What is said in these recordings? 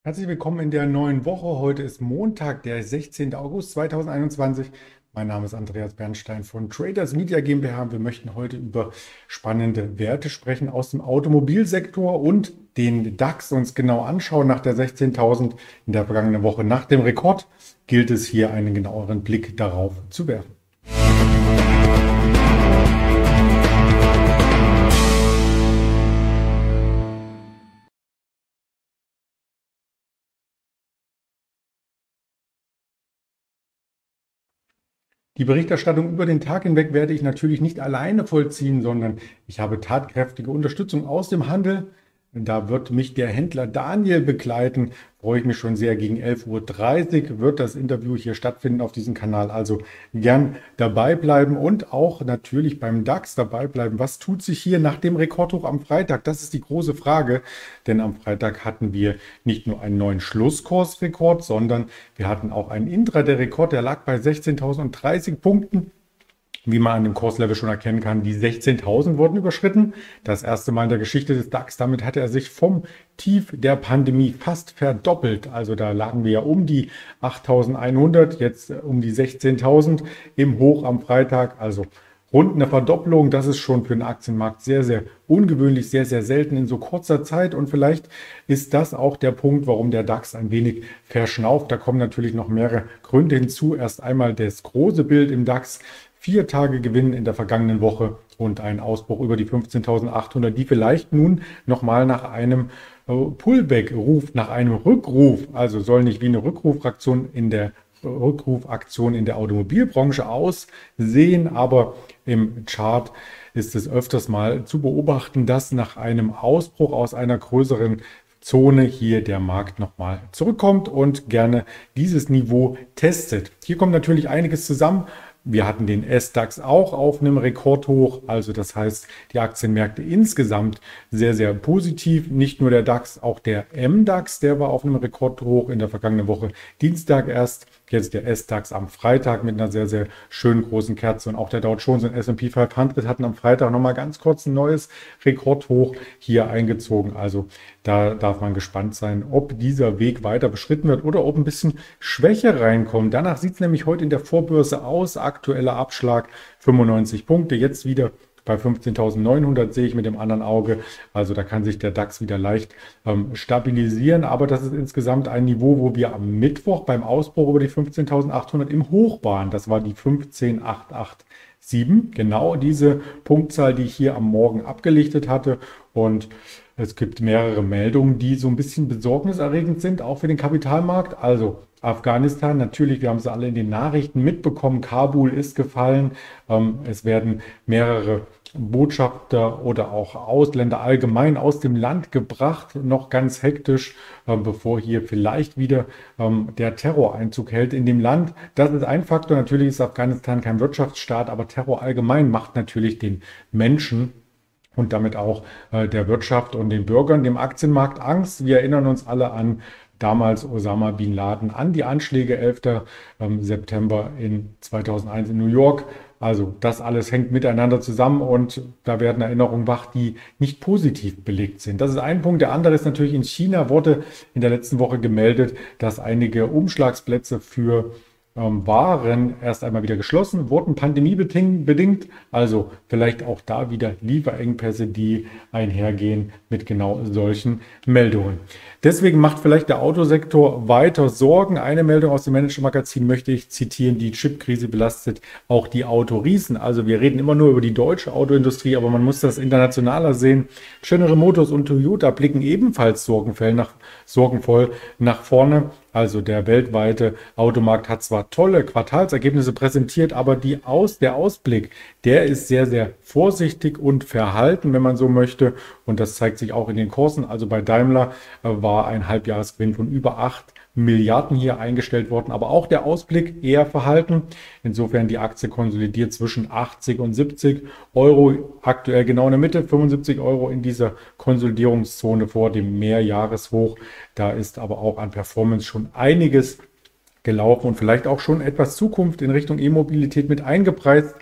Herzlich willkommen in der neuen Woche. Heute ist Montag, der 16. August 2021. Mein Name ist Andreas Bernstein von Traders Media GmbH. Wir möchten heute über spannende Werte sprechen aus dem Automobilsektor und den DAX uns genau anschauen. Nach der 16.000 in der vergangenen Woche, nach dem Rekord, gilt es hier einen genaueren Blick darauf zu werfen. Die Berichterstattung über den Tag hinweg werde ich natürlich nicht alleine vollziehen, sondern ich habe tatkräftige Unterstützung aus dem Handel. Da wird mich der Händler Daniel begleiten. Freue ich mich schon sehr. Gegen 11:30 Uhr wird das Interview hier stattfinden auf diesem Kanal. Also gern dabei bleiben und auch natürlich beim DAX dabei bleiben. Was tut sich hier nach dem Rekordhoch am Freitag? Das ist die große Frage. Denn am Freitag hatten wir nicht nur einen neuen Schlusskursrekord, sondern wir hatten auch einen Intraday-Rekord. Der lag bei 16.030 Punkten. Wie man an dem Kurslevel schon erkennen kann, die 16.000 wurden überschritten. Das erste Mal in der Geschichte des DAX. Damit hatte er sich vom Tief der Pandemie fast verdoppelt. Also da lagen wir ja um die 8.100, jetzt um die 16.000 im Hoch am Freitag. Also rund eine Verdopplung. Das ist schon für den Aktienmarkt sehr, sehr ungewöhnlich, sehr, sehr selten in so kurzer Zeit. Und vielleicht ist das auch der Punkt, warum der DAX ein wenig verschnauft. Da kommen natürlich noch mehrere Gründe hinzu. Erst einmal das große Bild im DAX. 4 Tage Gewinn in der vergangenen Woche und ein Ausbruch über die 15.800, die vielleicht nun nochmal nach einem Pullback ruft, nach einem Rückruf, also soll nicht wie eine Rückrufaktion in der Automobilbranche aussehen, aber im Chart ist es öfters mal zu beobachten, dass nach einem Ausbruch aus einer größeren Zone hier der Markt nochmal zurückkommt und gerne dieses Niveau testet. Hier kommt natürlich einiges zusammen. Wir hatten den SDAX auch auf einem Rekordhoch, also das heißt, die Aktienmärkte insgesamt sehr, sehr positiv. Nicht nur der DAX, auch der MDAX, der war auf einem Rekordhoch in der vergangenen Woche Dienstag erst. Jetzt der SDAX am Freitag mit einer sehr, sehr schönen großen Kerze und auch der Dow Jones und S&P 500 hatten am Freitag nochmal ganz kurz ein neues Rekordhoch hier eingezogen. Also da darf man gespannt sein, ob dieser Weg weiter beschritten wird oder ob ein bisschen Schwäche reinkommt. Danach sieht es nämlich heute in der Vorbörse aus. Aktueller Abschlag 95 Punkte, jetzt wieder bei 15.900 sehe ich mit dem anderen Auge. Also da kann sich der DAX wieder leicht stabilisieren. Aber das ist insgesamt ein Niveau, wo wir am Mittwoch beim Ausbruch über die 15.800 im Hoch waren. Das war die 15.887. Genau diese Punktzahl, die ich hier am Morgen abgelichtet hatte. Und es gibt mehrere Meldungen, die so ein bisschen besorgniserregend sind, auch für den Kapitalmarkt. Also Afghanistan, natürlich, wir haben es alle in den Nachrichten mitbekommen, Kabul ist gefallen. Es werden mehrere Botschafter oder auch Ausländer allgemein aus dem Land gebracht, noch ganz hektisch, bevor hier vielleicht wieder der Terror Einzug hält in dem Land. Das ist ein Faktor. Natürlich ist Afghanistan kein Wirtschaftsstaat, aber Terror allgemein macht natürlich den Menschen und damit auch der Wirtschaft und den Bürgern, dem Aktienmarkt Angst. Wir erinnern uns alle an damals Osama Bin Laden, an die Anschläge 11. September in 2001 in New York. Also das alles hängt miteinander zusammen und da werden Erinnerungen wach, die nicht positiv belegt sind. Das ist ein Punkt. Der andere ist natürlich, in China wurde in der letzten Woche gemeldet, dass einige Umschlagsplätze für waren erst einmal wieder geschlossen, wurden pandemiebedingt, also vielleicht auch da wieder Lieferengpässe, die einhergehen mit genau solchen Meldungen. Deswegen macht vielleicht der Autosektor weiter Sorgen. Eine Meldung aus dem Manager-Magazin möchte ich zitieren: Die Chipkrise belastet auch die Autoriesen. Also wir reden immer nur über die deutsche Autoindustrie, aber man muss das internationaler sehen. General Motors und Toyota blicken ebenfalls sorgenvoll nach vorne. Also der weltweite Automarkt hat zwar tolle Quartalsergebnisse präsentiert, aber der Ausblick, der ist sehr, sehr vorsichtig und verhalten, wenn man so möchte. Und das zeigt sich auch in den Kursen. Also bei Daimler war ein Halbjahresgewinn von über 8 Milliarden hier eingestellt worden, aber auch der Ausblick eher verhalten. Insofern die Aktie konsolidiert zwischen 80 und 70 Euro, aktuell genau in der Mitte, 75 Euro in dieser Konsolidierungszone vor dem Mehrjahreshoch. Da ist aber auch an Performance schon einiges gelaufen und vielleicht auch schon etwas Zukunft in Richtung E-Mobilität mit eingepreist.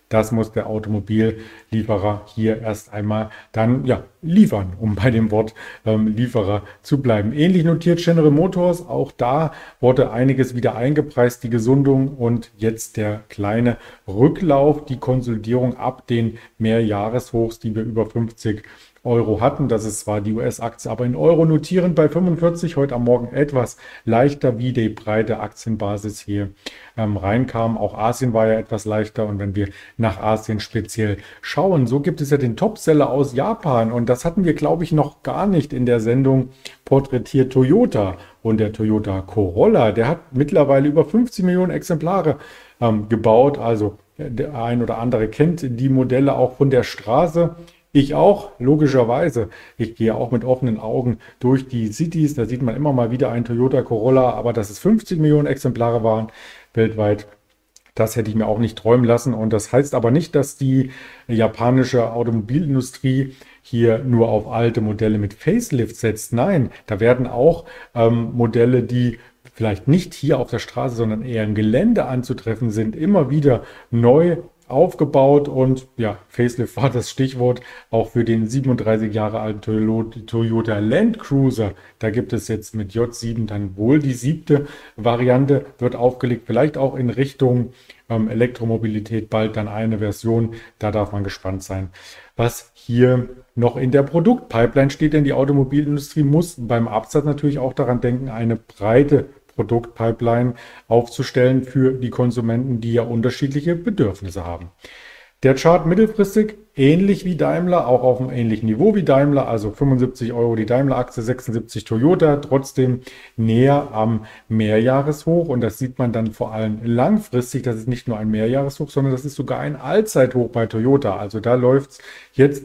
Das muss der Automobillieferer hier erst einmal dann ja liefern, um bei dem Wort Lieferer zu bleiben. Ähnlich notiert General Motors, auch da wurde einiges wieder eingepreist, die Gesundung und jetzt der kleine Rücklauf, die Konsolidierung ab den Mehrjahreshochs, die wir über 50 Euro hatten. Das ist zwar die US-Aktie, aber in Euro notierend bei 45, heute am Morgen etwas leichter, wie die breite Aktienbasis hier reinkam. Auch Asien war ja etwas leichter und wenn wir nach Asien speziell schauen, so gibt es ja den Topseller aus Japan und das hatten wir, glaube ich, noch gar nicht in der Sendung porträtiert. Toyota und der Toyota Corolla, der hat mittlerweile über 50 Millionen Exemplare gebaut, also der ein oder andere kennt die Modelle auch von der Straße. Ich auch, logischerweise. Ich gehe auch mit offenen Augen durch die Cities. Da sieht man immer mal wieder einen Toyota Corolla, aber dass es 50 Millionen Exemplare waren weltweit, das hätte ich mir auch nicht träumen lassen. Und das heißt aber nicht, dass die japanische Automobilindustrie hier nur auf alte Modelle mit Facelift setzt. Nein, da werden auch Modelle, die vielleicht nicht hier auf der Straße, sondern eher im Gelände anzutreffen sind, immer wieder neu aufgebaut und ja, Facelift war das Stichwort auch für den 37 Jahre alten Toyota Land Cruiser. Da gibt es jetzt mit J7 dann wohl die 7. Variante, wird aufgelegt, vielleicht auch in Richtung Elektromobilität, bald dann eine Version. Da darf man gespannt sein, was hier noch in der Produktpipeline steht, denn die Automobilindustrie muss beim Absatz natürlich auch daran denken, eine breite Produktpipeline aufzustellen für die Konsumenten, die ja unterschiedliche Bedürfnisse haben. Der Chart mittelfristig ähnlich wie Daimler, auch auf einem ähnlichen Niveau wie Daimler, also 75 Euro die Daimler-Aktie, 76 Toyota, trotzdem näher am Mehrjahreshoch und das sieht man dann vor allem langfristig, das ist nicht nur ein Mehrjahreshoch, sondern das ist sogar ein Allzeithoch bei Toyota, also da läuft es jetzt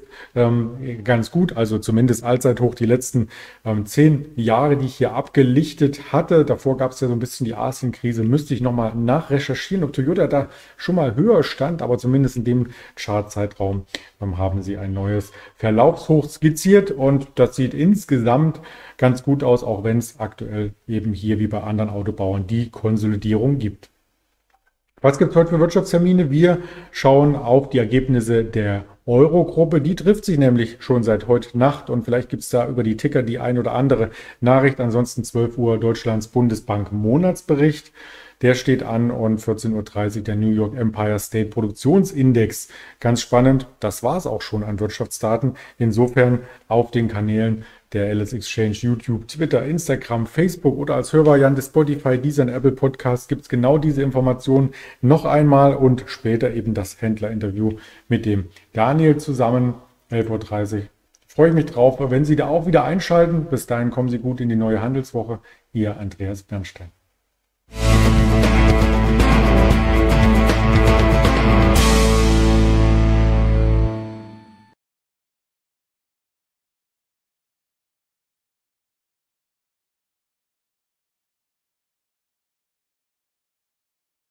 ganz gut, also zumindest Allzeithoch die letzten 10 Jahre, die ich hier abgelichtet hatte, davor gab es ja so ein bisschen die Asienkrise, müsste ich nochmal nachrecherchieren, ob Toyota da schon mal höher stand, aber zumindest in dem Chartzeitraum haben sie ein neues Verlaufshoch skizziert und das sieht insgesamt ganz gut aus, auch wenn es aktuell eben hier wie bei anderen Autobauern die Konsolidierung gibt. Was gibt es heute für Wirtschaftstermine? Wir schauen auf die Ergebnisse der Euro-Gruppe. Die trifft sich nämlich schon seit heute Nacht und vielleicht gibt es da über die Ticker die ein oder andere Nachricht. Ansonsten 12 Uhr Deutschlands Bundesbank Monatsbericht. Der steht an und 14:30 Uhr der New York Empire State Produktionsindex. Ganz spannend, das war es auch schon an Wirtschaftsdaten. Insofern auf den Kanälen der LS Exchange, YouTube, Twitter, Instagram, Facebook oder als Hörvariante Spotify, Deezer und Apple Podcast gibt es genau diese Informationen noch einmal und später eben das Händlerinterview mit dem Daniel zusammen, 11:30 Uhr. Freue ich mich drauf, wenn Sie da auch wieder einschalten. Bis dahin kommen Sie gut in die neue Handelswoche. Ihr Andreas Bernstein.